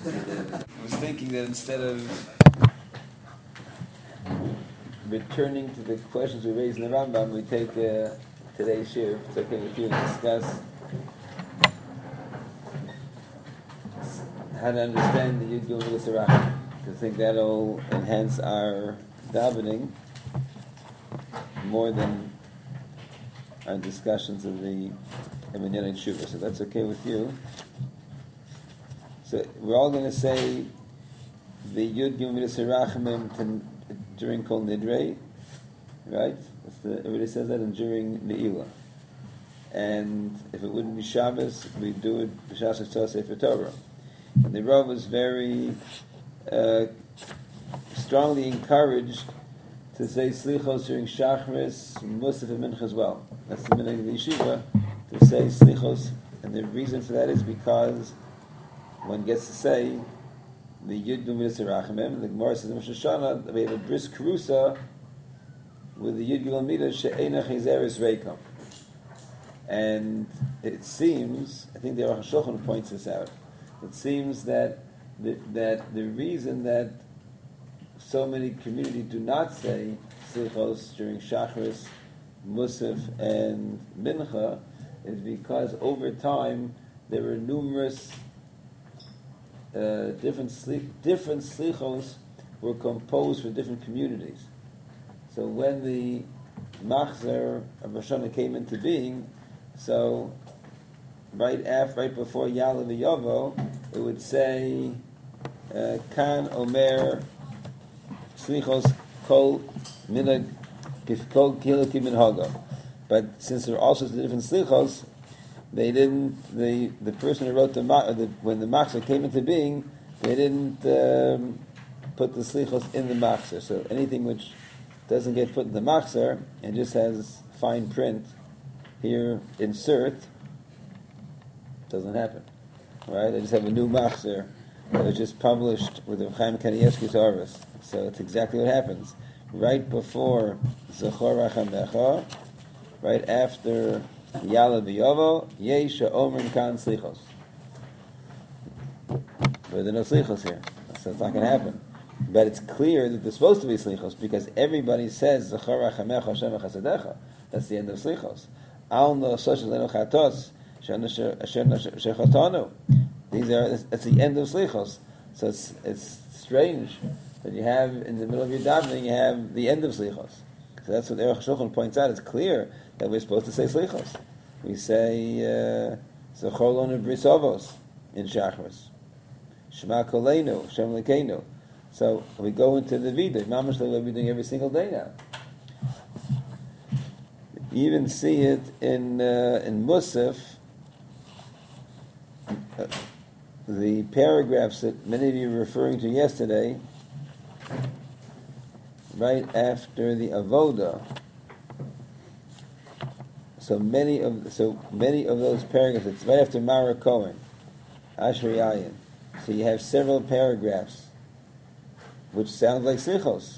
I was thinking that instead of returning to the questions we raised in the Rambam, we take today's shir, if it's okay with you, and discuss how to understand the Yud Gimel Midas Harachim. I think that'll enhance our davening more than our discussions of the Eminyan and Shuvah. So that's okay with you. So we're all going to say the Yud Gimel Midas Harachim during Kol Nidrei, right? Everybody says that, and during Ne'ilah. And if it wouldn't be Shabbos, we'd do it B'Shas Tzah Sefer Torah. And the Rav was very strongly encouraged to say Slichos during Shachris, Musaf, and Mincha as well. That's the minhag of the yeshiva, to say Slichos. And the reason for that is because one gets to say the Yud Gimel Midas Harachim. The Gemara says in Rosh Hashanah we have a bris kerusa with the Yud Gimel Midas she'ena chizeres reikam. And it seems, I think the Aruch HaShulchan points this out. It seems that the reason that so many communities do not say Slichos during Shachris, Musaf, and Mincha is because over time there were numerous different Slichos were composed for different communities. So when the Machzer of Rosh Hashanah came into being, so right before Ya'aleh V'Yavo, it would say Kan Omer Slichos Kol Minhag Kol Kilaki Minhaga. But since there are also different Slichos, they didn't. The person who wrote when the Machzer came into being, they didn't put the Slichos in the Machzer. So anything which doesn't get put in the Machzer and just has fine print here, insert, doesn't happen. Right? They just have a new Machzer that was just published with the Chaim Kanievsky's Arvis. So it's exactly what happens. Right before Zechor Rachamecha, right after Ya'aleh V'Yavo, Yesha Omer Kan Slichos. But there are no Slichos here, so it's not going to happen. But it's clear that there's supposed to be Slichos because everybody says Zechor Rachamecha Hashem Chasadecha. That's the end of Slichos. Al no social leno chatos shechatanu. That's the end of Slichos. So it's strange that you have in the middle of your davening you have the end of Slichos. So that's what Aruch HaShulchan points out. It's clear that we're supposed to say Slichos. We say Zechor lanu bris avos in Shachris. Shema Koleinu, Shem Lekeinu. So we go into the Vida. Mamash like we're doing every single day now. You even see it in Musaf, the paragraphs that many of you were referring to yesterday, right after the Avoda. So many of those paragraphs. It's right after Mara Cohen, Asher Yayin. So you have several paragraphs which sound like Slichos.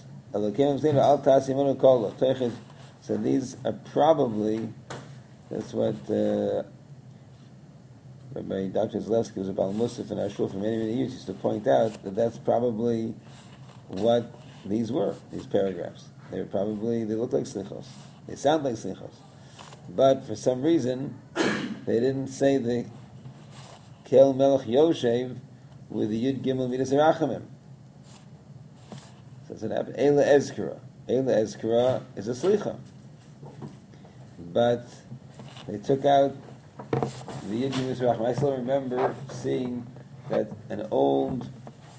So these are probably, that's what Rabbi Dr. Zalewski was about Musaf and Ashur for many, many years used to point out that that's probably what these were, these paragraphs. They look like Slichos. They sound like Slichos. But for some reason, they didn't say the Kel Melech Yoshev with the Yud Gimel Midas Harachim. So that's what happened. Eila Ezkara. Eila Ezkara is a Slicha. But they took out the Yud Gimel Midas Harachim. I still remember seeing that an old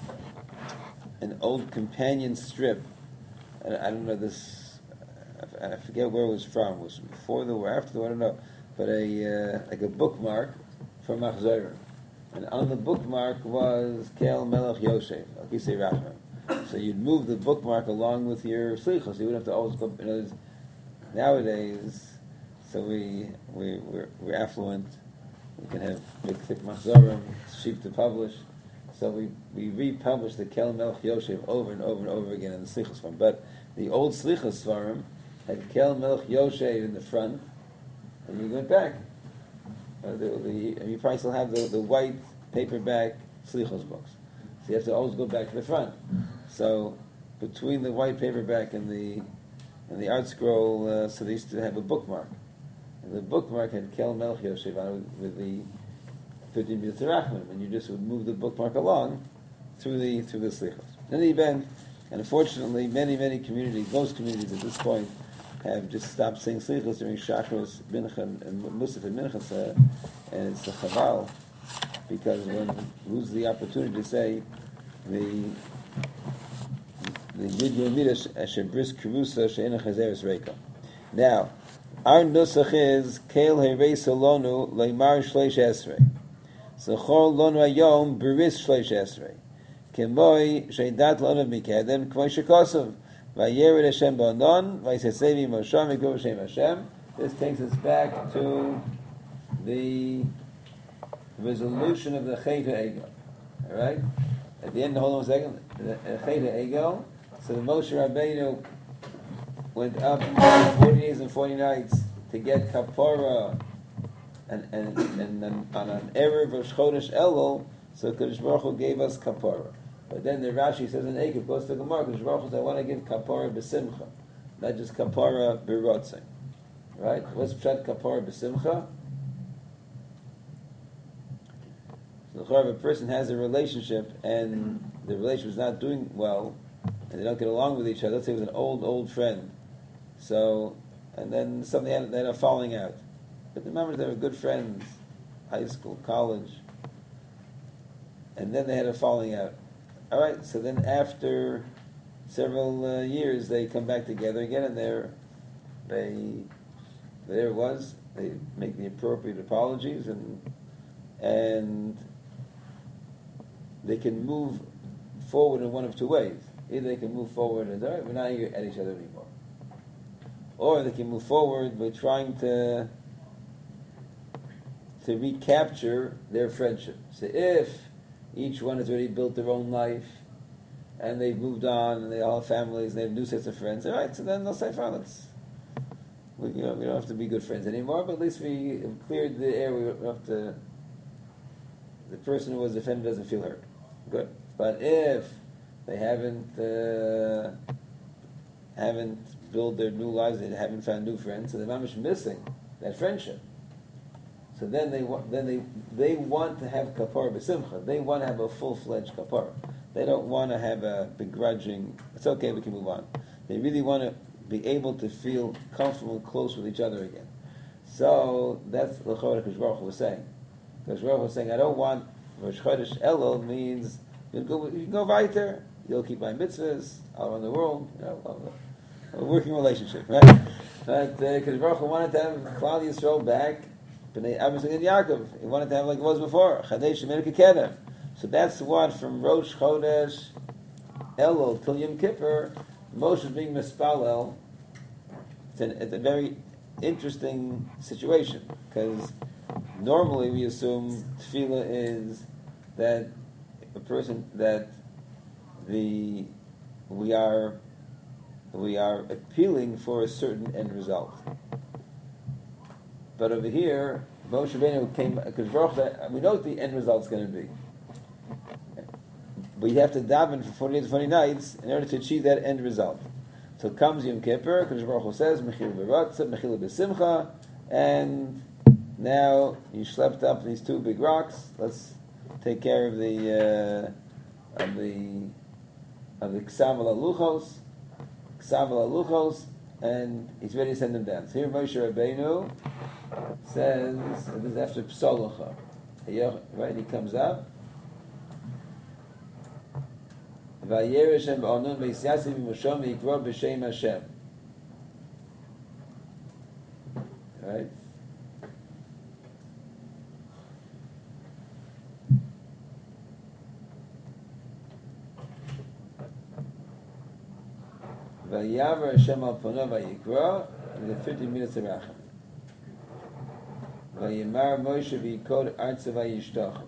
companion strip, and I don't know this, I forget where it was from. It was before the war, after the war, I don't know. But like a bookmark from Machzorim. And on the bookmark was Kel Melech Yosef, Akisei Rachman. So you'd move the bookmark along with your slichos. You wouldn't have to always go. Nowadays, so we're affluent. We can have big thick machzorim. It's cheap to publish. So we republish the Kel Melech Yosef over and over and over again in the slichos form. But the old slichos form had Kel Melech Yosef in the front, and you went back. You probably still have the white paperback slichos books. So you have to always go back to the front. So between the white paperback and the art scroll, so they used to have a bookmark. And the bookmark had Kel Melch Yosef on it with the 15 minutes of Rachman, and you just would move the bookmark along through the slichos. In the event, and unfortunately, many communities, most communities at this point, have just stopped saying slichos during Shachros, Mincha, and Musaf and Mincha, and it's a chaval, because one loses the opportunity to say the Yud Yomidas Asher Bris Kerusa She'ena Chazeres Reika. Now, our nusach is Keil Heirei Solonu Leimar Shleish Esrei. Zechor Lonu Hayom Beris Shleish Esrei. Kemoi Sheidat Lonu Mikedem Kemoi Shekosov Vayered Hashem Ba'anon Vayisesevi Moshe Megov Hashem Hashem. This takes us back to the resolution of the Chet HaEgel. All right? At the end, hold on a second. The Chet HaEgel. So the Moshe Rabbeinu went up 40 days and 40 nights to get kapara and on an Erev Rosh Chodesh Elul, so Kadosh Baruch Hu gave us kapara. But then the Rashi says in Ekev, goes to the Gemara, Kadosh Baruch Hu says, I want to give kapara b'simcha, not just kapara b'rotzing. Right? What's pshat kapara b'simcha? So if a person has a relationship and the relationship is not doing well, and they don't get along with each other, let's say it was an old friend, so, and then something they had a falling out. But remember, they were good friends, high school, college, and then they had a falling out. All right, so then after several years, they come back together again, and there it was. They make the appropriate apologies, and they can move forward in one of two ways. Either they can move forward and all right, we're not angry at each other anymore, or they can move forward by trying to recapture their friendship. So if each one has already built their own life and they've moved on and they all have families and they have new sets of friends, all right, so then they'll say, fine, we don't have to be good friends anymore, but at least we have cleared the air. We don't have to. The person who was offended doesn't feel hurt. Good. But if they haven't built their new lives, they haven't found new friends, so they're mamish missing that friendship. So then they want to have kapara b'simcha. They want to have a full-fledged kapara. They don't want to have a begrudging. It's okay, we can move on. They really want to be able to feel comfortable and close with each other again. So that's the Chorah Kadosh Baruch Hu was saying. Kadosh Baruch Hu was saying, I don't want Rosh Chodesh Elul means you can go weiter. You'll keep my mitzvahs all around the world. A working relationship, right? But Kadosh Baruch Hu wanted to have Klal Yisrael back. B'nai Avraham and Yaakov. He wanted to have like it was before. Chadesh Shemer Kekedem. So that's what from Rosh Chodesh Elul till Yom Kippur, Moshe is being mispalel. It's a very interesting situation because normally we assume tefillah is that a person that we are appealing for a certain end result. But over here, Moshe Rabbeinu came because we know what the end result's going to be. But you have to daven for 40 days and 40 nights in order to achieve that end result. So comes Yom Kippur, Kadosh Baruch Hu says, Mechil b'rotzah, Mechil b'simcha, and now you schlepped up these two big rocks. Let's take care of the Ksav al Luchos, and he's ready to send them down. So here Moshe Rabbeinu says, and this is after Psolocha, right? He comes up. Vayer Hashem ba'onon v'yisyasiv v'moshom v'yikro b'shem Hashem. Right? Vayavar Hashem al pono v'yikro, and the 50 minutes of Racham. Vayimar Moshe v'yikod artza v'yishtach.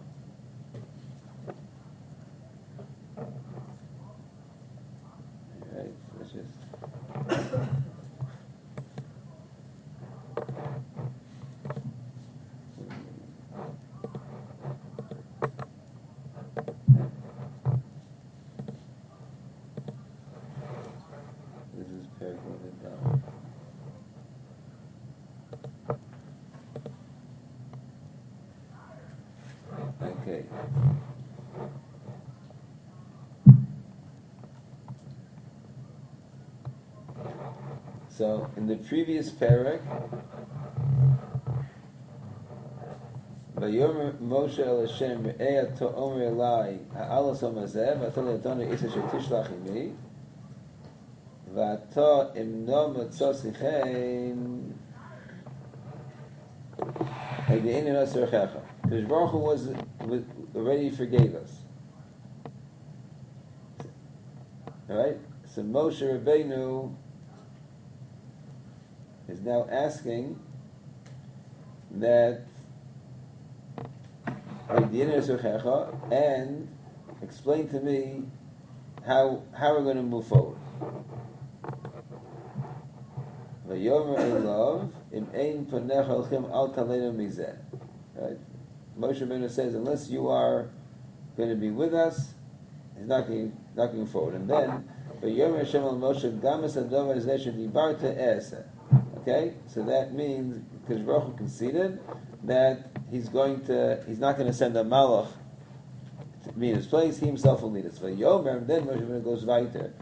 So in the previous parak, Vayomer Moshe el Hashem Re'eh to Omer Elai Ha'alos Hamazeh V'atol Yadonu Isa Shetishlach Imi V'ato Imno Matzos Ichein Ha'ge'in Enos Rechecha. Because Baruch Hu was already forgave us. Alright? So Moshe Rabbeinu is now asking that and explain to me how we're going to move forward. Right? Moshe Rabbeinu says, unless you are going to be with us, he's not going forward. And then, okay, so that means because Baruch Hu conceded that he's not going to send a malach to be in his place. He himself will lead us. Then Moshe Rabbeinu goes weiter.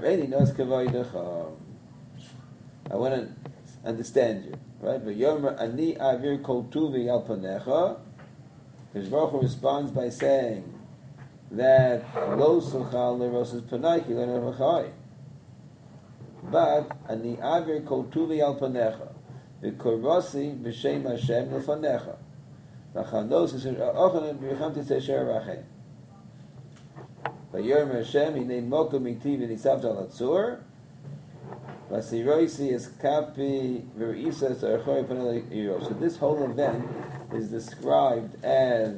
I want to understand you, right? Ani avir kol tuvi al panecha. Because Baruch Hu responds by saying that lo suchal lerosas panayki le'nevachai. But ani avir kol tuvi al panecha v'korvasi b'shem Hashem lefanecha v'chanos esher ochanan v'yichamti tesher rachem v'yorem Hashem hinei mokum iti v'nisavta l'atzur v'asiroisi es kapi v'reisa es archoi panel iro. So this whole event is described as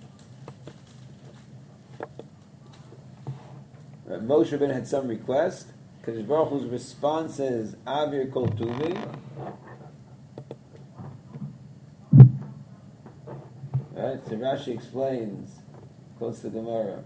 Moshe Rabbeinu had some request. Because Baruch Hu's response is Avir Kol Tuvi. Right? So Rashi explains, quotes the Gemara.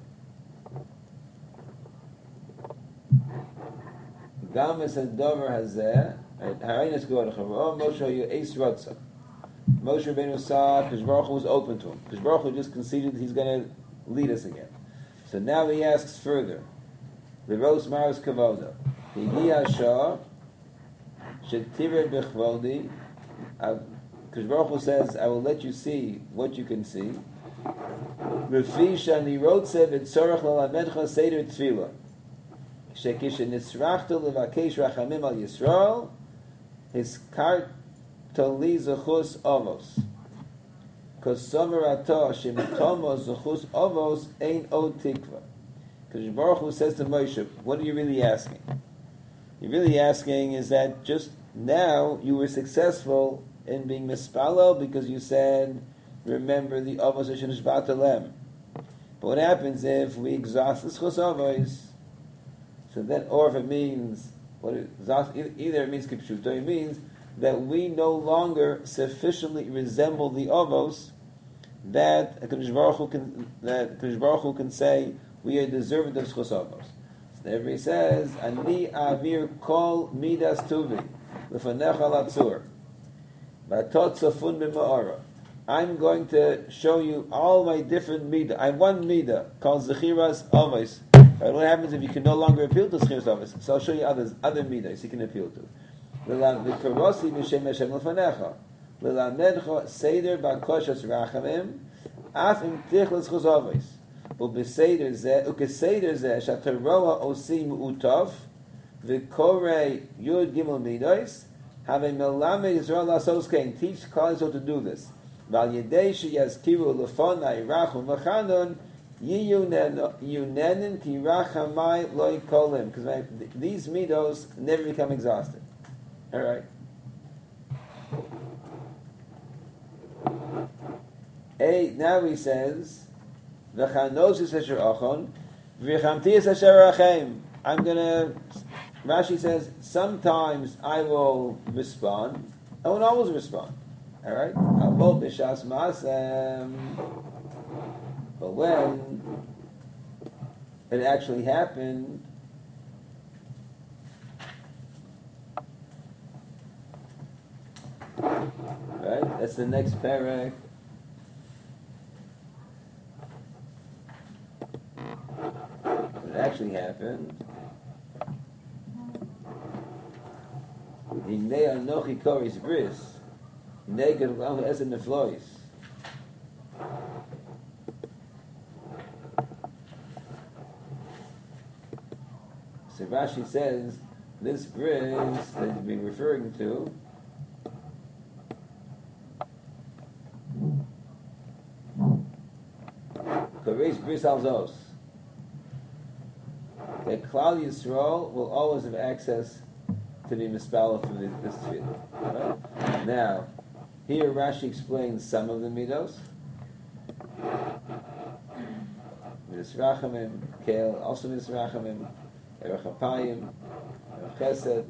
Gam es hadover hazeh. Haraynas Gvod Chavro Moshe Hayu Eis Rotza. Moshe Rabbeinu saw because Baruch Hu was open to him. Because Baruch Hu just conceded he's going to lead us again. So now he asks further. The Ros Maris Kavoda. Higia Shah Shetired Bechvodi. Because Baruch Hu says, I will let you see what you can see. Refi Shani Rotze V'Tzorach Lalamedcha Seder Tefillah. Shekish Nisrachtu Levakesh Rachamim Al Yisrael. His kart Tali Zechus Avos. Because Soveratah Shemitomo Zechus Avos Ein O Tikva. Because Baruch Hu says to Moshe, what are you really asking? You're really asking is that just now you were successful in being mispalo because you said, remember the Avos Hashem Shvat Alem. But what happens if we exhaust the Zechus Avos? So then, or if it means, either it means Kipshuto, it means that we no longer sufficiently resemble the Avos that Kadosh Baruch Hu can say we are deserving of Zechus Avos. So therefore he says, Ani avir kol midas tuvi lefanecha latzur v'atot tzafun b'ma'ara. I'm going to show you all my different midah. I have one midah called Zechiras Avos. What happens if you can no longer appeal to Zechiras Avos? So I'll show you other midas you can appeal to. V'karosi b'shem Hashem lefanecha l'lamedcha seder b'koshas rachamim af im tich l'Zechus Avos. ובסדר זה, וכסדר זה, שהתרועה עושים מעוטף, וקורא יוד גימל מידויס, הרי מלמד ישראל לעשות כן, teach Klal Yisrael to do this. ועל ידי שיזכירו לפני רחום וחנון, יוננן כי רחמי לא יקולם. Because these midos never become exhausted. Alright. Now he says, I'm gonna, Rashi says, sometimes I will respond, I won't always respond. Alright? But when it actually happened, right? That's the next parak. actually happened. Hinei anochi koris bris, neged l'am ezen neflois. So Rashi says this bris that he's been referring to koris bris alzos. That Klal Yisrael will always have access to be mispalled through this tefillah. Right? Now, here Rashi explains some of the midos. Midas Rachamim, Kel, also Midas Rachamim, Erech HaPayim, Erech Chesed.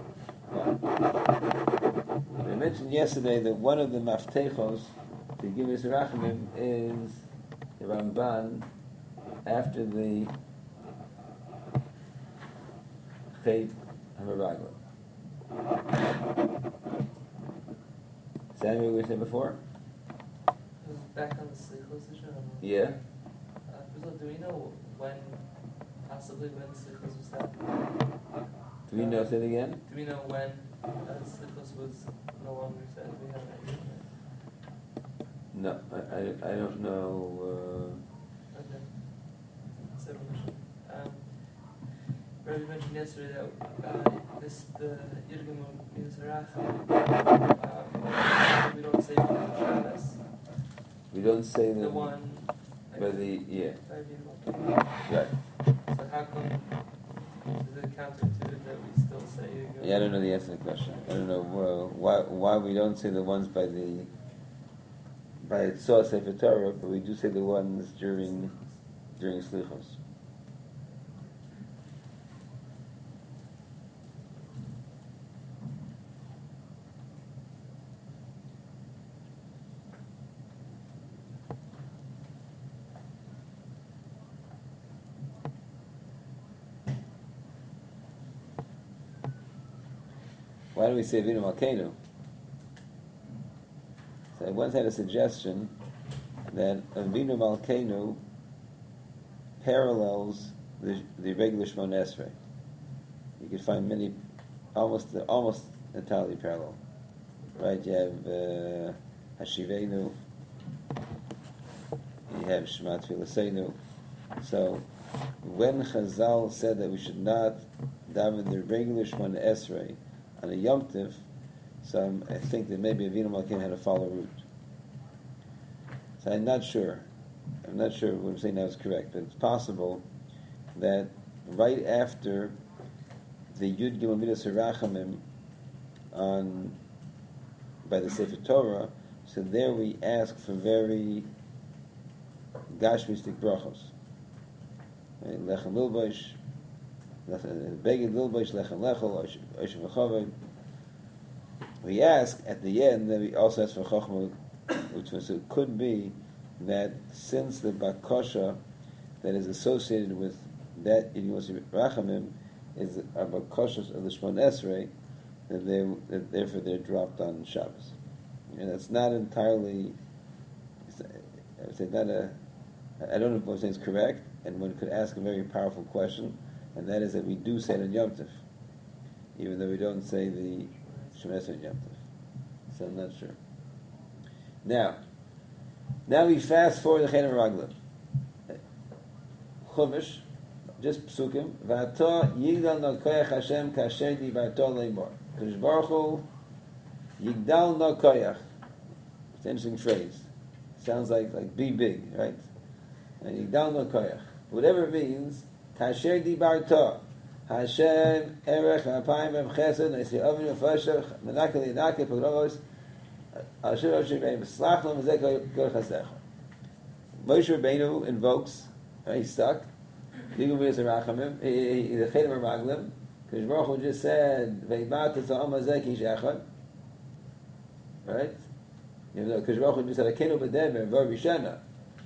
I mentioned yesterday that one of the maftechos to give Midas Rachamim is the Ramban after the Chet HaMeraglim. Is that what we were saying before? Back on the Slichos issue? Yeah. Do we know possibly when Slichos was happening? Do we know that again? Do we know when Slichos was no longer said? Do we have an idea? No, I don't know. Okay. Seven mission. Rabbi mentioned yesterday that the Yirgim means we don't say Shabbos. We don't say the one. But yeah. Right. So how come is it counterintuitive that we still say Yirgim? Yeah, I don't know the answer to the question. I don't know why we don't say the ones by Tzor Sefer Torah, but we do say the ones during Slichos. Why do we say Avinu Malkeinu? So I once had a suggestion that Avinu Malkeinu parallels the regular Shemona Esrei. You could find many, almost entirely parallel. Right? You have Hashivenu, you have Shema Tfilaseinu. So when Chazal said that we should not daven the regular Shemona Esrei on a Yom Tiv, so I think that maybe Avinu Malkeinu had to follow route. So I'm not sure what I'm saying now is correct, but it's possible that right after the Yud Gimel Midas Harachamim by the Sefer Torah, so there we ask for very gashmistic brachos. Lechem Lilbosh, Beged Lilbosh, Lechem Lechel, Oshem V'chavod. We ask at the end, then we also ask for Chochmah, which was, it could be that since the Bakosha that is associated with that Yud Rachamim is a Bakosha of the Shemona Esrei, that therefore they're dropped on Shabbos. And that's not entirely, I would say I don't know if what I'm saying is correct, and one could ask a very powerful question, and that is that we do say it on Yom Tov, even though we don't say the Shemona Esrei on Yom Tov. So I'm not sure. Now we fast forward the Chet HaMeraglim. Chumash, just psukim. V'ato yigdal no koyach Hashem kasher divarto leimor. Kadosh Baruch Hu yigdal no koyach. It's an interesting phrase. Sounds like be big, right? And yigdal no koyach. Whatever it means, kasher divarto. Hashem erech apayim v'chesed nesi ovin v'fashach menakeli nakei pogrovos. Moshe Rabbeinu invokes, he's stuck. The Chet HaMeraglim, because Baruch Hu just said, "Veibat etza'am hazeh ki shechad." Right? Because Baruch Hu just said, "Akenu b'demer v'or b'shena."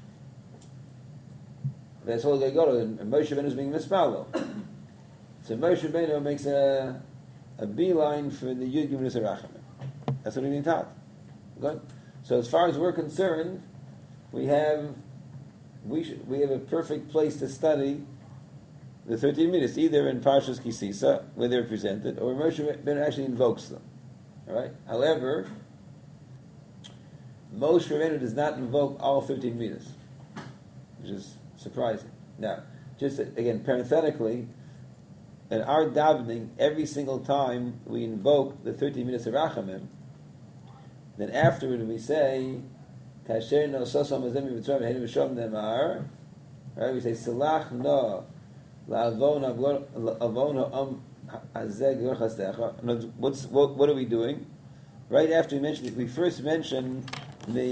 That's all they go to, and Moshe Rabbeinu is being mispalo. So Moshe Rabbeinu makes a beeline for the Yud Gimel Rachamim. That's what we're being taught. Good. So as far as we're concerned, we have a perfect place to study the 13 minutes, either in Parshas Kisisa, where they're presented, or Moshe Rabbeinu actually invokes them. All right. However, Moshe Rabbeinu does not invoke all 13 meters, which is surprising. Now, just again, parenthetically, in our davening, every single time we invoke the 13 minutes of Rachamim, then afterward we say, Kasher no sosam azemi b'tzor v'heinu v'shom nemar, right? We say, Salach no la'avona azeg yor chasdecha. What are we doing? Right after we mentioned it, we first mentioned the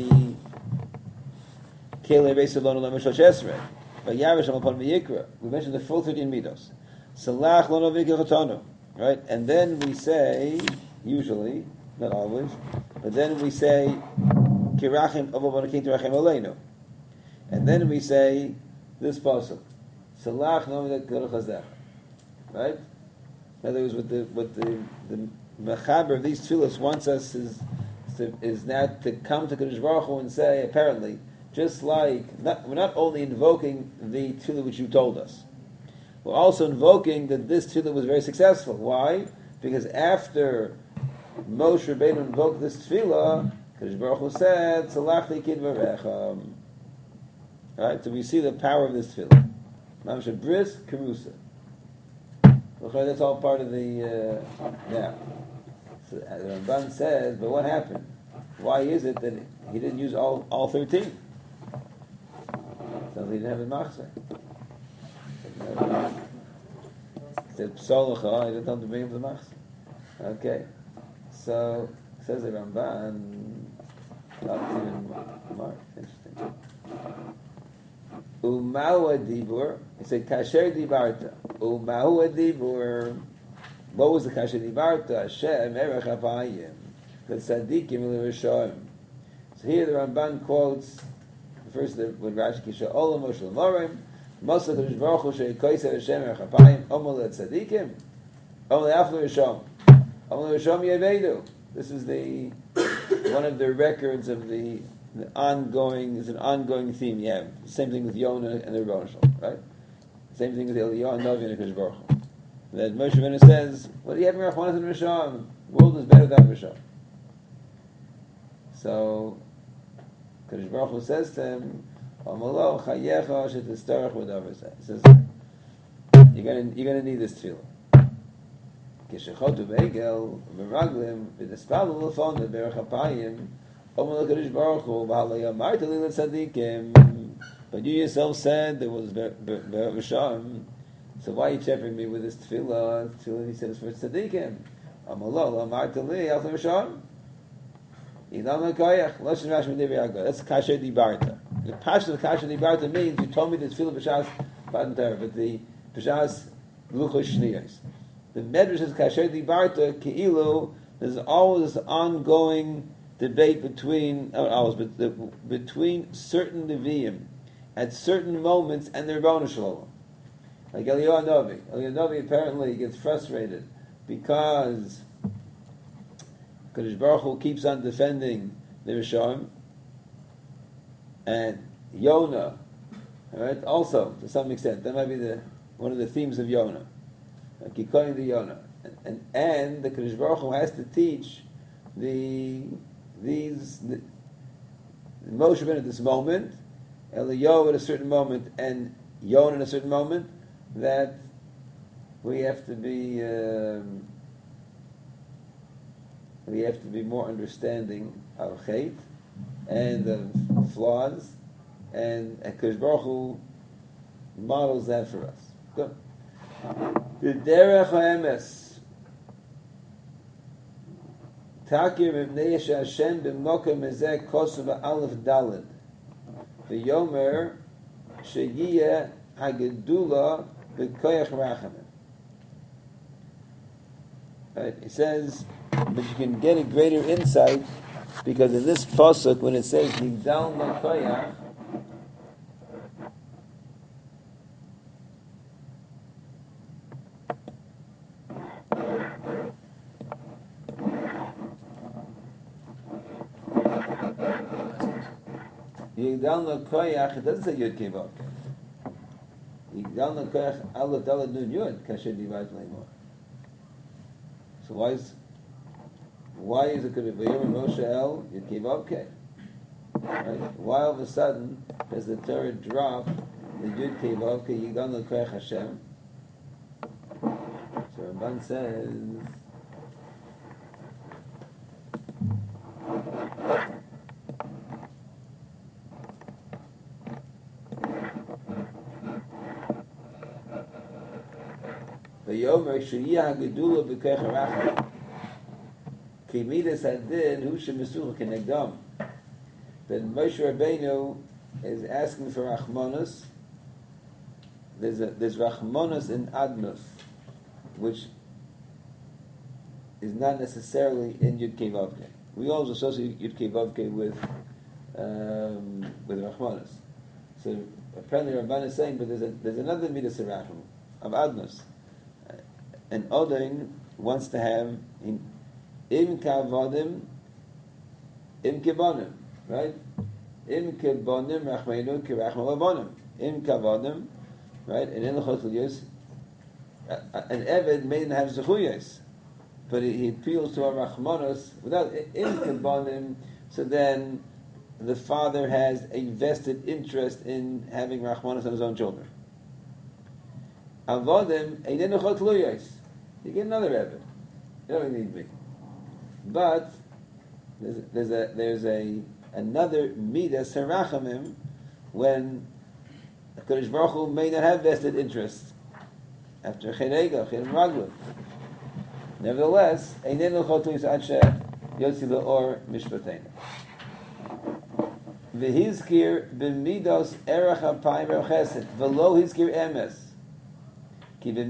Kele Reis Alon Olam Shlosh Esrei, Vayavesh Amapon V'Yikra. We mentioned the full 13 midos. Salach Lo Novik Yechotanu. Right? And then we say, usually, not always, but then we say, Kirachim Avobonakin Tirachim Aleinu. And then we say, this pasuk, Salach Lo Novik Yechotanu. Right? In other words, what the Mechaber of these tefillos wants us is now to come to Kadosh Baruch Hu and say, apparently, just like, we're not only invoking the tefillah which you told us, we're also invoking that this tefillah was very successful. Why? Because after Moshe Rabbeinu invoked this tefillah, Kadosh Baruch Hu said, Tzalachti kidvarecha. Right? So we see the power of this tefillah. Mamsha Bris Kerusa. That's all part of the now. So the Ramban says, but what happened? Why is it that he didn't use all 13? So he didn't have a machzor. He said psolacha. He didn't have to bring him the machzor. Okay, so says the Ramban. Interesting. Umahu adibur. He said kasher dibarta. Umahu adibur. What was the kasher dibarta? Hashem erech hapayim. The tzaddikim l'rishoim. So here the Ramban quotes first when Rashi kisha olam moshe l'morim moshe l'kadosh baruch hu she'koysev Hashem erech hapayim omol l'tzaddikim omol l'af l'rishom omol l'rishom yevedu. This is the one of the records of the ongoing. Is an ongoing theme. You have the same thing with Yonah and the Rebbeinu Shalom, right? Same thing with Eliyahu and Novi and the Kadosh Baruch Hu. That Moshe Rabbeinu says, "What do you have in Rachmanas and Rishon? The world is better without Rishon." So Kadosh Baruch Hu says to him, "Amalo chayecha shetistarach whatever." He says, "You're gonna need this tefillah." Kishechotu beigel meraglim v'nispalu l'fon be'erech hapayim. But you yourself said there was Rishon. So why are you cheering me with this tefillah? Tefillah he says for tzaddikim. That's kasher dibarta. The passion of kasher dibarta means you told me the tefillah b'shas b'antar, but the b'shas luchos shniyos. The medrash is kasher dibarta keilu. There's always this ongoing debate between certain Nevi'im at certain moments and the Rebbeinu Shalom. Like Eliyahu Novi. Eliyahu Novi apparently gets frustrated because Kadosh Baruch Hu keeps on defending the Rishon, and Yonah, all right, also to some extent that might be one of the themes of Yonah, Kikoyin the Yonah, and the Kadosh Baruch Hu has to teach Moshe Rabbeinu at this moment, Eliyahu at a certain moment, and Yonah at a certain moment, that we have to be more understanding of Chet and of flaws, and Kadosh Baruch Hu models that for us. Good. The derech haemes. Takir mibnei Hashem b'mokem ezeh kosu ba'alef daled v'yomer sheyiyeh hagedula b'koyach rachamim. Right, it says, but you can get a greater insight because in this pasuk when it says nigdal makoyach, Yigdal no koyach, it doesn't say Yud Kei Vok. Yigdal Nekoach Aleph Dalet Nun Yud Kasher Divat Leimor. So why is it going to be Moshe El Yud Kei Vav Kei? Right? Why all of a sudden does the Torah drop the Yud Kei Vav Kei Yigdal Nekoach Hashem? So Ramban says. Vayomer Shiyah Gedula B'Kech Harachim Ki Midas Hadin Hu Shemesucha Kenegdam. That Moshe Rabbeinu is asking for Rachmanos. There's Rachmanos in Adnos, which is not necessarily in Yud Kei Vav Kei. We always associate Yud Kei Vav Kei with Rachmanos. So apparently Ramban is saying, but there's another Midas Harachim of Adnos. And Odin wants to have im kavodim, im kibonim, right? Im kibonim rachmeinu kirachma lavonim. Im kavodim, right? And in the Chotel Yus, an Eved may not have zechuyos, but he appeals to our rachmanos without im kibonim. So then the father has a vested interest in having rachmanos on his own children. Avodim einenu chotluyos. You get another Rebbe. You don't need me. But there's another midas harachamim when Hakadosh Baruch Hu may not have vested interest after Cherega, Cherem Raglim. Nevertheless, einenu chotluyos ad she yotzi leor mishpateinu. V'hizkir b'midos erach ha'payim chesed v'lo hizkir emes. Because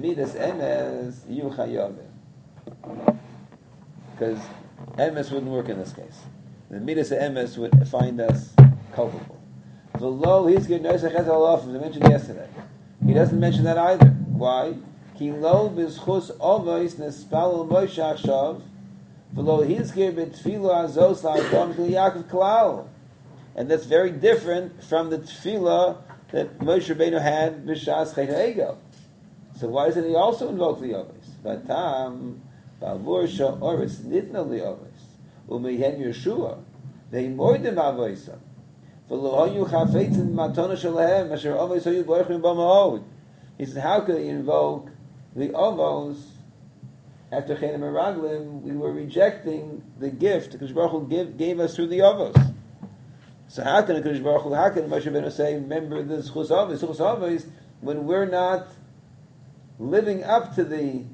emes wouldn't work in this case. The midas of emes would find us culpable. V'lo hizkir noisach ches halav, as I mentioned yesterday. He doesn't mention that either. Why? Ki lo b'zchus ovois nespalul Moshe achshav v'lo hizkir b'tfilo azos la'adam k'li Yaakov klal. And that's very different from the tefillah that Moshe Rabbeinu had b'shas Chet HaEgel. So why doesn't he also invoke the Ovis? Vatam ba'avur sha'oris nitna li'ovis u'meihen Yeshua ve'imoidim avoisam v'lo hayu chafetzin matona shalahem asher ovis hayu boichim b'ma'od. He says, how could he invoke the Ovos after Chenem Meraglim? We were rejecting the gift that Kodesh Baruch Hu gave us through the Ovos. So how can Kodesh Baruch Hu, how can Moshe Rabbeinu say, remember the Zchus Ovos, when we're not living up to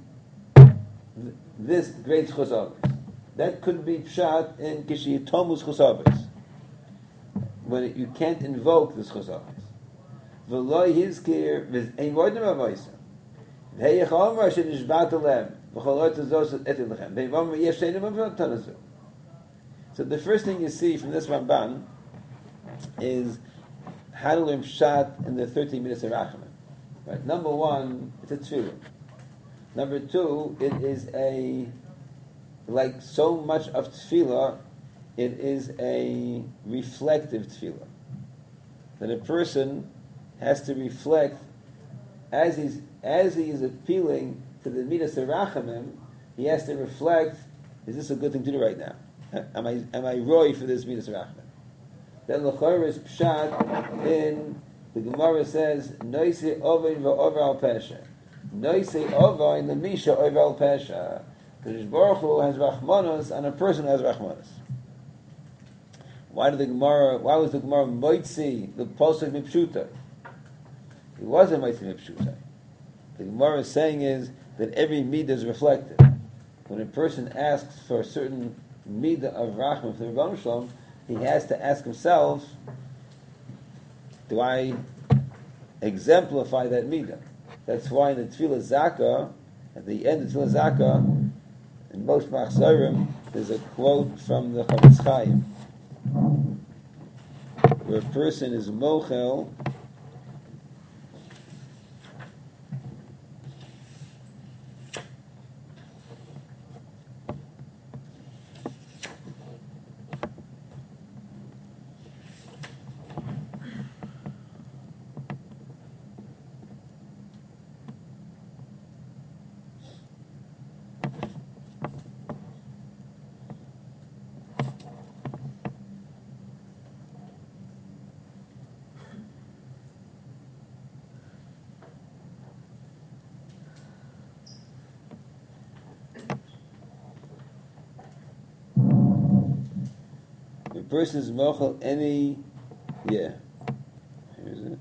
this great Zchus Ovos? That could be pshat in Kishi Tomu Zchus Ovos, when you can't invoke the Zchus Ovos. V'loi hizkir v'ein voidim avoisa v'heyech omer shenishbat alem v'cholot azos etin lechem v'ein omer yesh shenim v'tonazu. So the first thing you see from this Ramban is how to learn pshat in the 13 minutes of Rachamim. Right. Number one, it's a tefillah. Number two, it is like so much of tefillah, it is a reflective tefillah. That a person has to reflect as he is appealing to the midas harachamim. He has to reflect: is this a good thing to do right now? Am I roy for this midas harachamim? Then l'chor is pshat in the Gemara says noise over al pesha, noise over in the misha over al pesha. Kodesh Baruch Hu has rachmanos and a person has rachmanos. Why was the Gemara moitzi the posuk mipshuta? It wasn't moitzi mipshuta. The Gemara is saying is that every midah is reflected. When a person asks for a certain midah of rachman for the Rebbeinu Shalom, he has to ask himself, do I exemplify that midah? That's why in the Tefillah Zakah, at the end of Tefillah Zakah, in most Machzorim, there's a quote from the Chavetz Chaim, where a person is mochel person is mochel any, yeah. Here's it.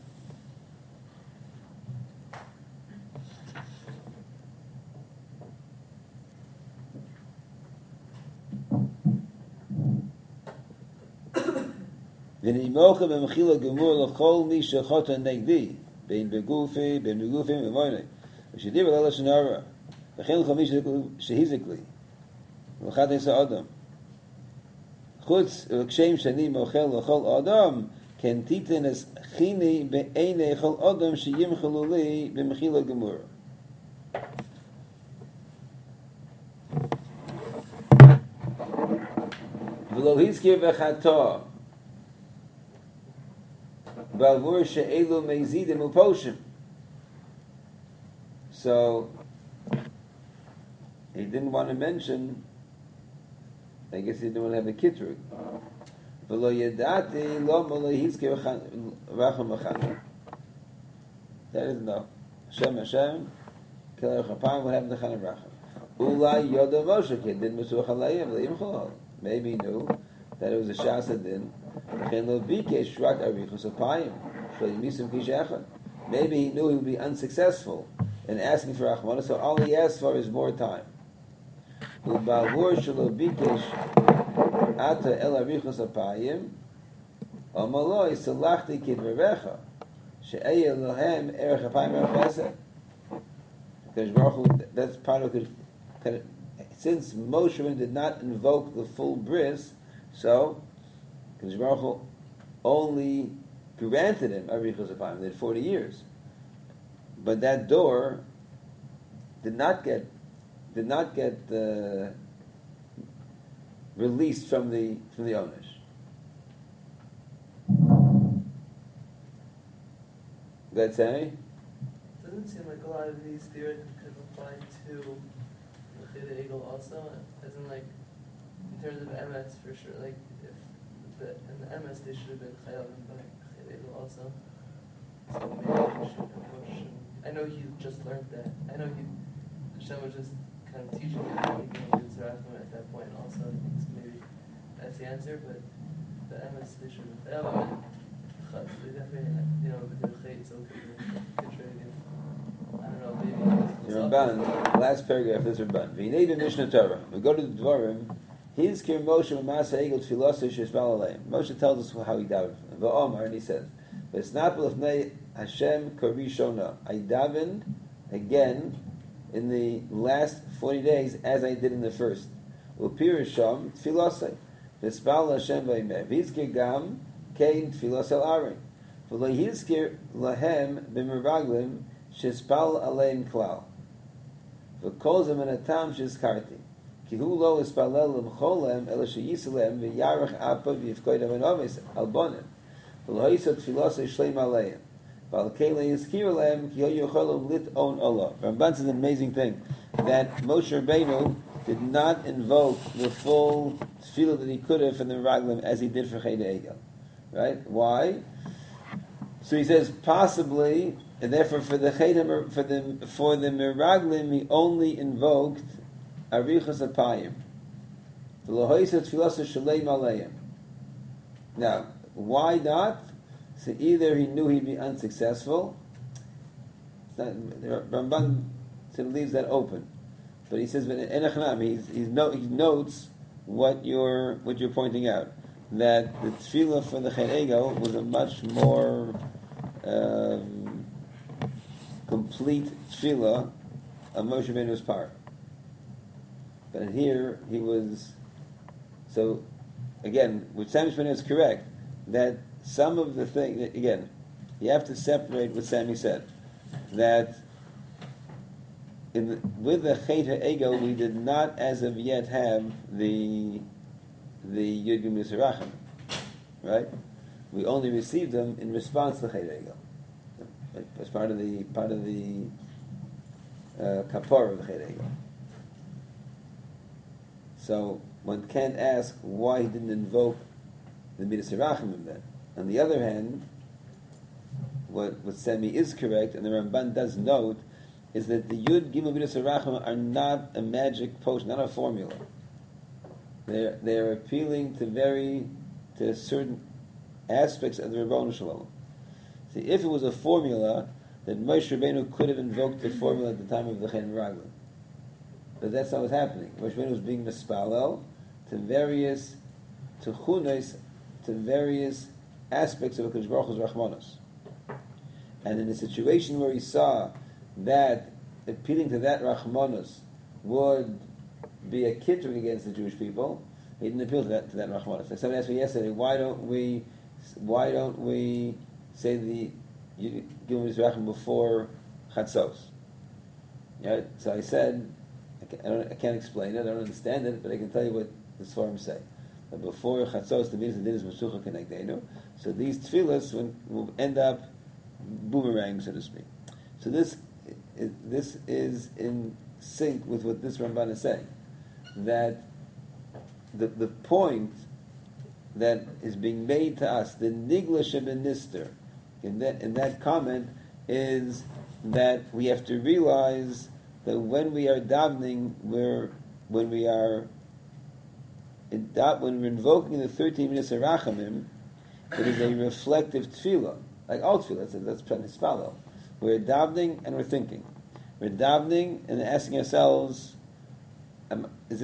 ונמוכר במחילה גמור לכל מי שחוטא נגדי, בין בגופי, בין בגופים ומויני, ושדיבר לא לשון הרע, וכן לכל מי שהזיק לי, ולחת עשה אדם. חוץ וכשם שאני מוכל לכל אדם, כן תיתן חיני בעיני כל אדם שימחלו לי במחילה גמור. ולא הזכיר בחטא, בעבור שאלו מזידים ופושים. So, he didn't want to mention, I guess he didn't want to have a kitrug. ולא ידעתי לא מלא הזכיר רחם וחנן. That is no. Hashem, Kelech HaPam, what happened to Chanan Racham? Ulai Yoda Moshe, he didn't Mesuach Alayim, Le'im Chalal. Maybe he knew that it was a Shasa din. Maybe he knew he would be unsuccessful in asking for Rahmana, so all he asked for is more time. That's part of it. Since Moshe did not invoke the full bris, so Kadosh Baruch Hu only granted him Arichos Apayim. They had 40 years, but that door did not get released from the Onish. That's Sammy? Doesn't seem like a lot of these theories could apply to the Cheda Egel also, as in like in terms of MS for sure. Like if in the MS they should have been Chayavim by Cheda Egel also. So maybe should. I know he just learned that. I know Hashem was just kind of teaching him how he can do Tzarachim at that point. Also, I think maybe that's the answer. But the MS they should have been Chayavim. They definitely, with the Chay, so I don't know, maybe. The Ramban, last paragraph is Ramban. V'nei b'Mishnah Torah. We go to the Dvarim. His kir Moshe v'masa egel tfilosa sheshbal aleim. Moshe tells us how he davened. V'omar, and he says, V'snap l'fnei Hashem karishona. I davened again in the last 40 days as I did in the first. U'pirisham tfilosa. V'spal Hashem v'imeh. V'izkir gam kein tfilos el arin. V'lo yizkir lahem b'mervaglim shespal aleim klal. V'kol zemen atam shizkarti. Ki hu lo espalel l'mcholem ela sheyisalem v'yarech apa v'yifkoidam enovis albonim. V'lo yisot tfilos shleim aleim. V'al kele yizkir aleim ki ho yocholem lit on Allah. Ramban says an amazing thing, that Moshe Rabbeinu did not invoke the full tefillah that he could have for the meraglim as he did for Cheda Egel. Right? Why? So he says possibly, and therefore for the meraglim he only invoked arichos apayim. Now, why not? So either he knew he'd be unsuccessful. The Ramban leaves that open, but he says, he notes what you're pointing out, that the tefillah for the Cheda Egel was a much more complete tefillah of Moshe Rabbeinu's part. But here he was. So again, what Sammy Shmona is correct, that some of the things, again, you have to separate what Sammy said, that with the Cheda Egel we did not as of yet have the Yud Gimel Yisrachim, right? We only received them in response to Cheda Egel, as part of the kapor of the Cheda Egel. So one can't ask why he didn't invoke the Midas Yisrachim then. On the other hand, what Semi is correct, and the Ramban does note, is that the Yud Gimel Midas Yisrachim are not a magic potion, not a formula. They're appealing to certain aspects of the Rebbeinu Shalom. See, if it was a formula, then Moshe Rabbeinu could have invoked the formula at the time of the Chen Raglan. But that's not what's happening. Moshe Rabbeinu was being mispalel to various aspects of a Kodesh Baruch Hu's Rachmanos. And in a situation where he saw that appealing to that Rachmanos would be a kittering against the Jewish people, he didn't appeal to that Rachmanos. Like somebody asked me yesterday, why don't we say the Gimel Yisrachim before Chatzos? Yeah, so I said, I can't explain it, I don't understand it, but I can tell you what the Sforim say. That before Chatzos, the means the din is Mashucha Kenegdeinu. So these tefillas will end up boomerang, so to speak. So this is in sync with what this Ramban is saying, that the point that is being made to us, the nigla shebenister, in that comment, is that we have to realize that when we are davening, when we're invoking the 13 minutes of Rachamim, it is a reflective tefillah, like all tefillah. That's Hispalo. We're davening and we're thinking. We're davening and asking ourselves, am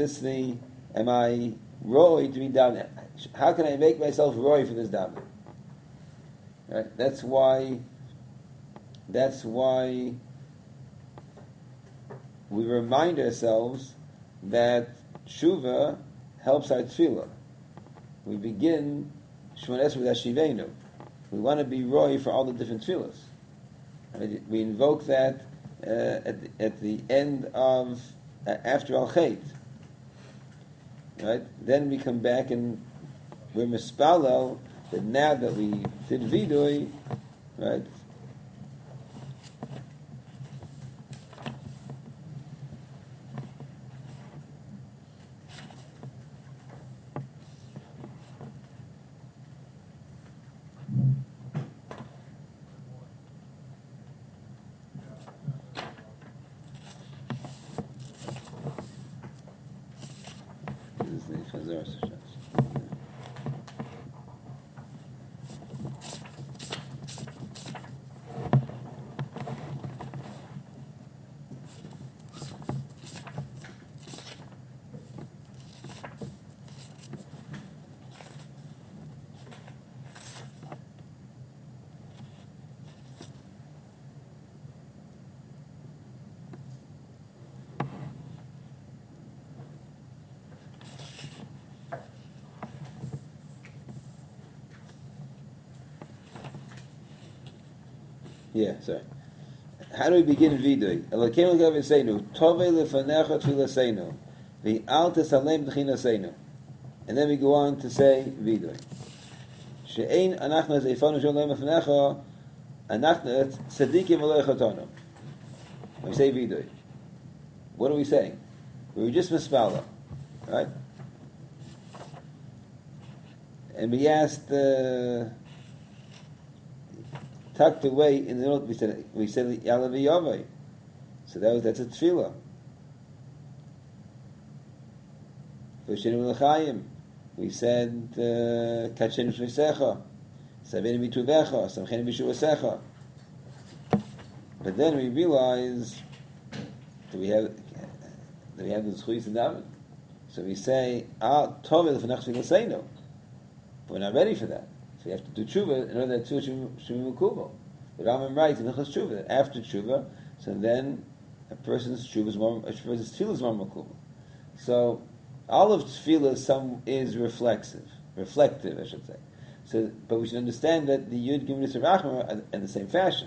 I roy to be davening? How can I make myself roy for this davening? Right? That's why we remind ourselves that tshuva helps our tefillah. We begin Shemon Esrei with Hashivenu. We want to be roy for all the different tefillahs. Right? We invoke that at the end of after Al Chet. Right? Then we come back and we're mispalel that now that we did vidui, right? Yeah, sorry. How do we begin vidui? Elokeinu gaviseinu, tovei lefanecha tfilaseinu, v'al tesalem d'chinaseinu. And then we go on to say vidui. She'ein anachna zeifanu shalom lefanecha, anachna tzadikim v'loichotonu. When we say vidui, what are we saying? We were just mispala, right? And we asked, tucked away in the note, we said Yalav Yavai. So that's a tefillah. V'shenu l'chaim. We said Kachenu shvisecha, Savenu mituvecha, Samchenu b'shuvasecha. But then we realize that we have the zchuyis and daven. So we say Al Tovei l'fanach shvilaseinu. But we're not ready for that. So you have to do tshuva in order that tshuva should be mukubal. The Rambam writes in Hilchos Tshuva that after tshuva, so then a person's tefillah is more mukubal. So all of tefillah is reflective, I should say. So, but we should understand that the Yud Gimel Yisrachim are in the same fashion.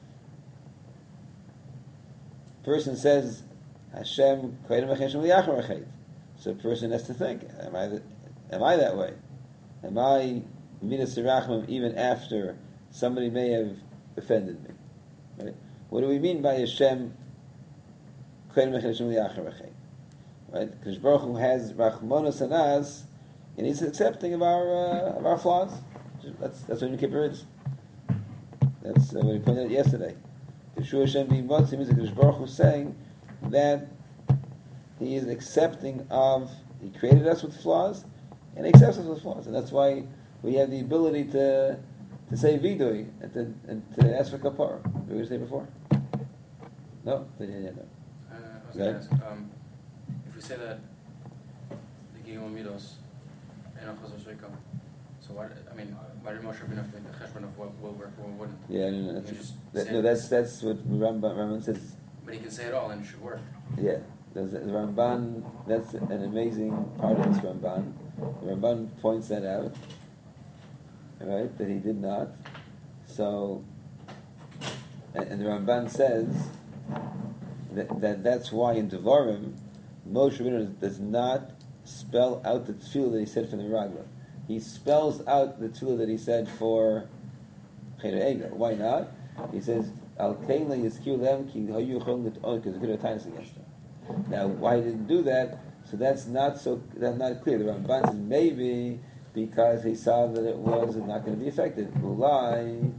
Person says Hashem Koydim Hashem Liyachar Achet. So a person has to think: Am I that way? Am I Midas Rachmam even after somebody may have offended me? Right? What do we mean by Hashem? Right? Because Baruch Hu has Rachmanos on us, and He's accepting of our flaws. That's what Yom Kippur is. That's what we pointed out yesterday. Yeshua Hashem B'Yimotzi means that Baruch Hu is saying that He is accepting of He created us with flaws, and He accepts us with flaws, and that's why we have the ability to say vidui and to ask for kapara. What were you say before? No, they didn't know. I was going to ask, if we say that the Giyom Midos and Achazos Reikam, so why did Moshe Rabbeinu have to make the cheshbon of what will work, what wouldn't? Yeah, no, That's what Ramban says. But he can say it all and it should work. Yeah, the Ramban, that's an amazing part of this Ramban. The Ramban points that out, right, that he did not. So, and the Ramban says that's why in Devarim, Moshe Rabbeinu does not spell out the tefillah that he said for the Ragla. He spells out the tefillah that he said for Cheder Egel. Why not? He says, Al Kein Yizkiu Lem Ki Hayu Chol L'Ton, because it could have times against them. Now, why he didn't do that? So that's not clear. The Ramban says maybe because he saw that it was not going to be affected. Ulai,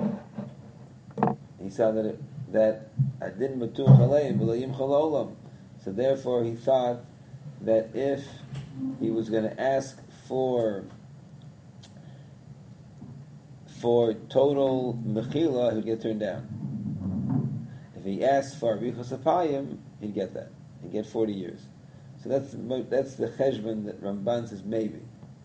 he saw that Adin Matuch Aleim V'Layim Chol Olam. So therefore, he thought that if he was going to ask for total mechila, he'd get turned down. If he asked for Arichos Apayim, he'd get that. He'd get 40 years. So that's the cheshbon that Ramban says maybe.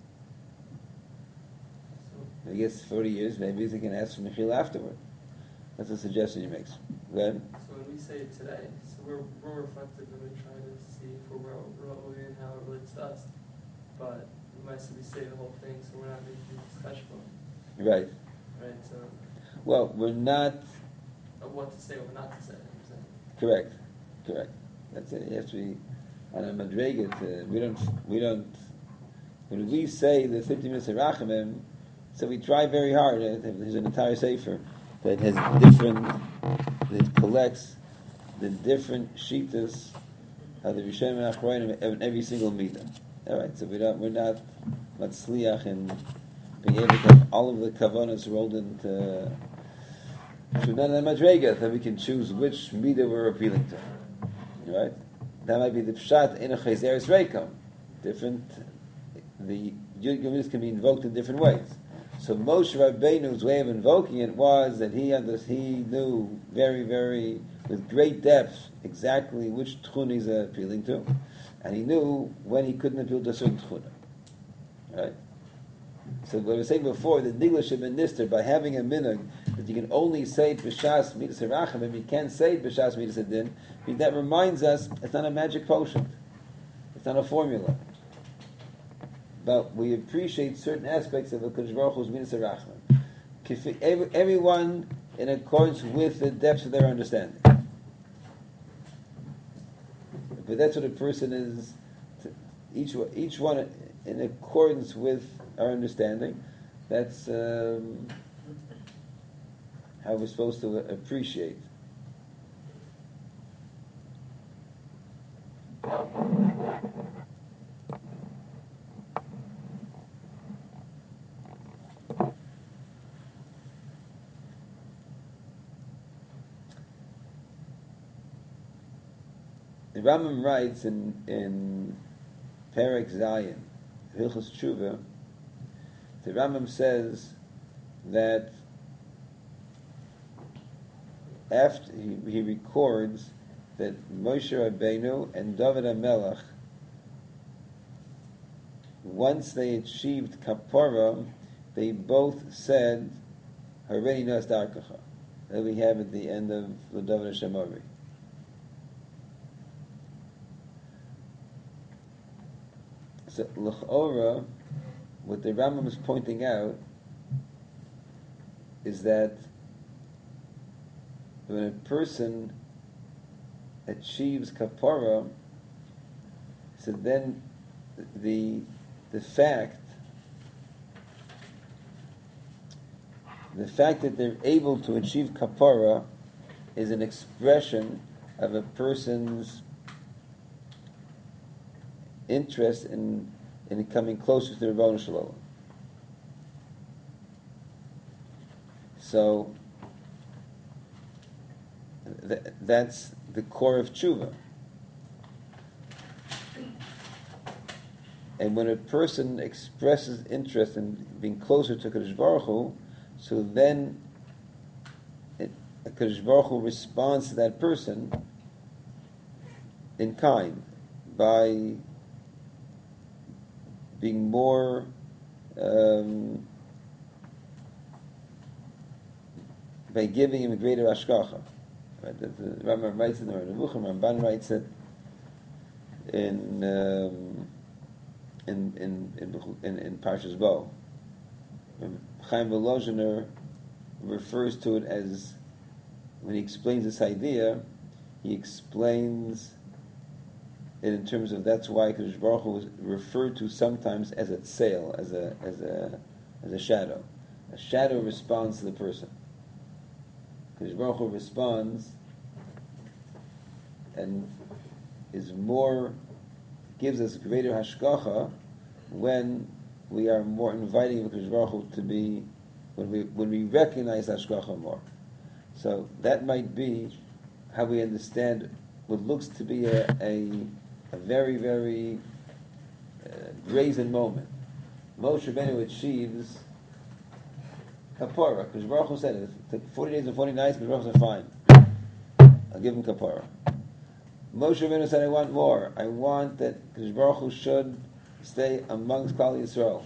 If he gets 40 years, maybe he can ask for mechila afterward. That's a suggestion he makes. Go ahead. So when we say it today, so we're reflective and we try to see if we're moving and how it relates to us. But we might say the whole thing, so we're not making this cheshbon. Right. Right, so... Well, we're not... Of what to say or not to say, I'm saying. Correct. That's it. It has to be on a madrega. We don't... When we say the 50 minutes of Rachamim, so we try very hard. There's an entire sefer that has that collects the different shitas of the Rishonim and Achronim in every single midah. All right, so we're not matzliach in being able to have all of the kavanas rolled into none of the madrega, that we can choose which midah we're appealing to. All right, that might be the pshat in a chayzeres reikam. Different, the yud gemidas can be invoked in different ways. So Moshe Rabbeinu's way of invoking it was that he knew very, very, with great depth, exactly which tchuna he's appealing to, and he knew when he couldn't appeal to a certain tchuna. Right? So what I was saying before, the Niglish and Minister, by having a minhag that you can only say it b'shas midas haracham, and you can't say it b'shas midas hadin, that reminds us it's not a magic potion, it's not a formula. But we appreciate certain aspects of the Kodesh Baruch Hu's midas haracham. Everyone in accordance with the depths of their understanding. But that's what a person is. Each one in accordance with our understanding. That's how we're supposed to appreciate. The Rambam writes in Perek Zayin, Hilchos Tshuva, the Rambam says that after he records that Moshe Rabbeinu and David HaMelech, once they achieved Kapara, they both said, Harei Nas Darkacha, that we have at the end of the David HaShemori. So, l'chora, what the Rambam is pointing out is that when a person achieves kapara, so then the fact that they're able to achieve kapara is an expression of a person's interest in coming closer to the Rebbeinu Shalom. So that's the core of tshuva. And when a person expresses interest in being closer to Kadosh Baruch Hu, so then Kadosh Baruch Hu responds to that person in kind by being more by giving him a greater ashkacha. Right? The Rambam writes in the Nevuchim, Ramban writes it in Parshas Bo. Chaim Volozhiner refers to it as, when he explains this idea, he explains it in terms of that's why Kadosh Baruch Hu was referred to sometimes as a tseil, as a shadow. A shadow responds to the person. Kadosh Baruch Hu responds and is more, gives us greater hashgacha when we are more inviting of Kadosh Baruch Hu to be, when we recognize hashgacha more. So that might be how we understand what looks to be a very, very brazen moment. Moshe Rabbeinu achieves kapara. Because Baruch Hu said it took 40 days and 40 nights, but Baruch Hu said, fine, I'll give him kapara. Moshe Rabbeinu said, I want more. I want that Kadosh Baruch Hu should stay amongst Klal Yisrael.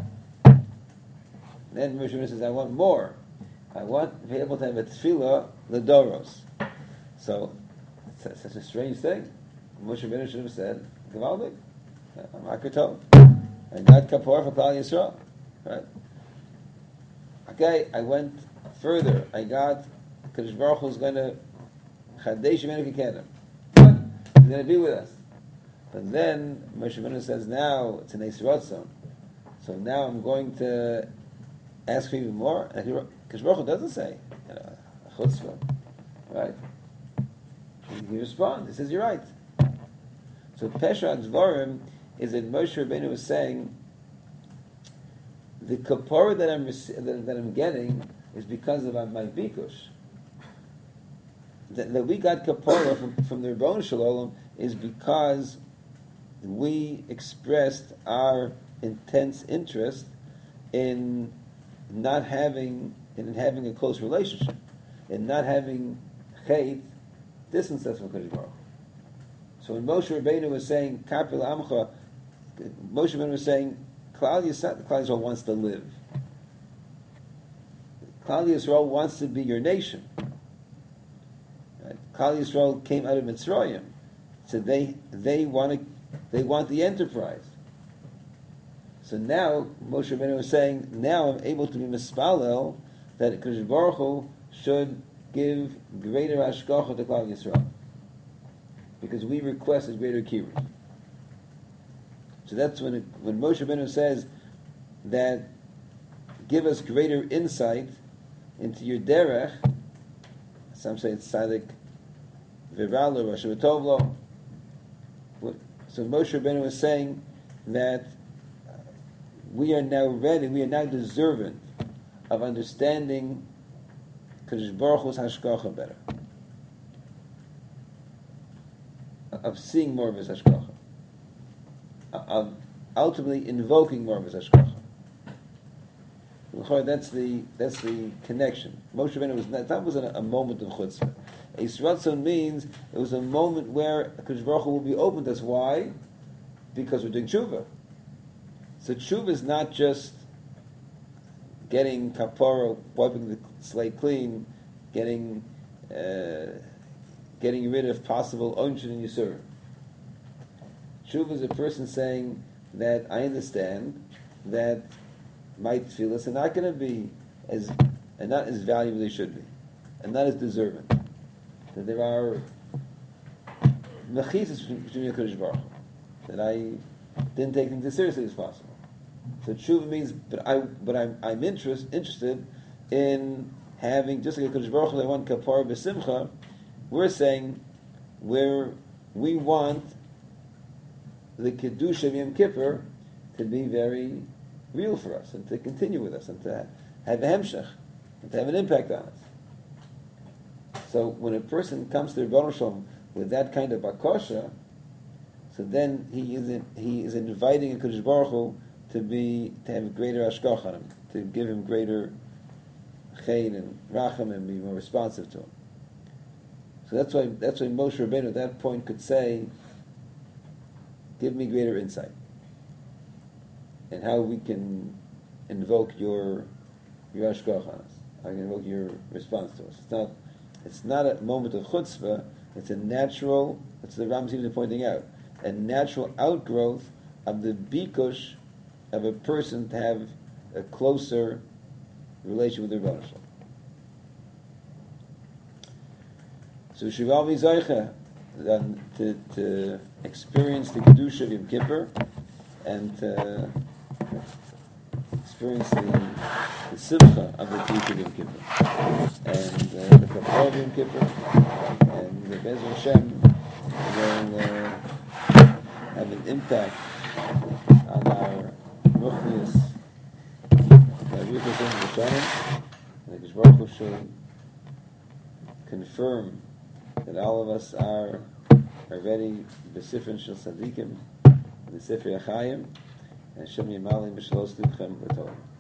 Then Moshe Rabbeinu says, I want more. I want to be able to have a tefillah ledoros. So, it's such a strange thing. Moshe Rabbeinu should have said, Gavaldik, I'm Akatov. I got kapor for Klal Yisrael. Right? Okay, I went further. I got Kadosh Baruch Hu is going to Chadesh Yemenu Kekedim. He's going to be with us. But then Moshe Rabbeinu says, now it's an Eis Ratzon. So now I'm going to ask for even more. And Kadosh Baruch Hu doesn't say, a chutzpah. Right? He responds. He says, you're right. So Pesha Dvarim is that Moshe Rabbeinu was saying, the kapara that I'm getting is because of my bikush. That we got kapara from the Rebbeinu Shalom is because we expressed our intense interest in having a close relationship, in not having chait, distance us from Kadosh Baruch Hu. So when Moshe Rabbeinu was saying Kapil Amcha, Moshe Rabbeinu was saying Klal Yisrael wants to live. Klal Yisrael wants to be your nation. Right? Klal Yisrael came out of Mitzrayim, so they want the enterprise. So now Moshe Rabbeinu was saying, now I'm able to be mispalel that Kadosh Baruch Hu should give greater hashgacha to Klal Yisrael, because we request a greater kiruv. So that's when Moshe Rabbeinu says that give us greater insight into your derech. Some say it's tzadik viralo, rasha v'tovlo. So Moshe Rabbeinu is saying that we are now ready, we are now deserving of understanding Kadosh Baruch Hu's hashgacha better, of seeing more of his hashgacha, of ultimately invoking more of his hashgacha. That's the connection. Moshe Rabbeinu that wasn't a moment of chutzpah. Eis Ratzon means it was a moment where Kadosh Baruch Hu will be open to us. Why? Because we're doing tshuva. So tshuva is not just getting kapara, wiping the slate clean, getting rid of possible onshin and yisur. Tshuva is a person saying that I understand that my tefillas are not going to be not as valuable as they should be, and not as deserving. That there are mechitzas between the Kadosh Baruch Hu, that I didn't take them as seriously as possible. So tshuva means, but I'm interested in having, just like a Kadosh Baruch Hu, I want kapara b'simcha. We're saying we want the kedusha of Yom Kippur to be very real for us, and to continue with us, and to have a hemshech, and to have an impact on us. So when a person comes to the Rebbeinu Shalom with that kind of bakosha, So then he is inviting Hakadosh Baruch Hu to have greater ashkach on him, to give him greater chen and racham and be more responsive to him. So that's why Moshe Rabbeinu at that point could say, "Give me greater insight, and how we can invoke your ashkach on us. I can invoke your response to us. It's not a moment of chutzpah. It's a natural. That's the Rambam seems to be pointing out, a natural outgrowth of the bikush of a person to have a closer relation with the Rebbeinu Shalom. So Shival Mizaycha, then to experience the kedusha of Yom Kippur and to experience the simcha of the kedusha of Yom Kippur and the kapara of Yom Kippur and the Be'ez Hashem will have an impact on our ruchnius, our ruchnius in Hashem, and the Baruch Hu should confirm that all of us are already B'Sifrin Shel Tzadikim, B'Sifrei Achayim, and Hashem Yimalim B'Shlos Livchem B'Torah.